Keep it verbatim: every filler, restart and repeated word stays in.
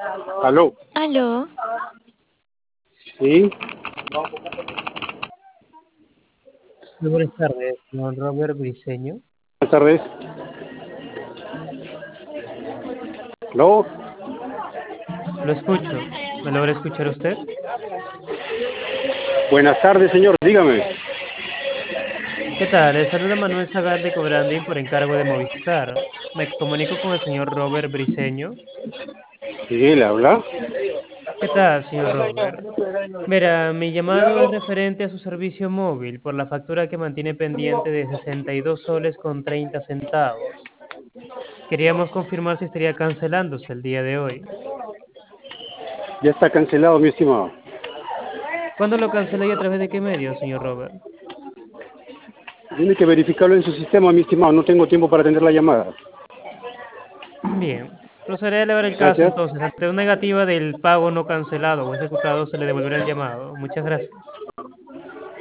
Aló, Aló, sí, Muy buenas tardes, señor Robert Briceño. buenas tardes. Aló, Lo escucho. ¿Me logra escuchar usted? buenas tardes, señor, dígame. ¿Qué tal? Le saluda Manuel Zagal de Cobranding por encargo de Movistar. Me comunico con el señor Robert Briceño. Sí, le habla. ¿Qué tal, señor Robert? Verá, mi llamado es referente a su servicio móvil por la factura que mantiene pendiente de sesenta y dos soles con treinta centavos. Queríamos confirmar si estaría cancelándose el día de hoy. Ya está cancelado, mi estimado. ¿Cuándo lo canceló y a través de qué medio, señor Robert? Tiene que verificarlo en su sistema, mi estimado. No tengo tiempo para atender la llamada. Bien, procederé a elevar el caso Gracias. entonces. Ante una negativa del pago no cancelado o ejecutado, se le devolverá el llamado. Muchas gracias.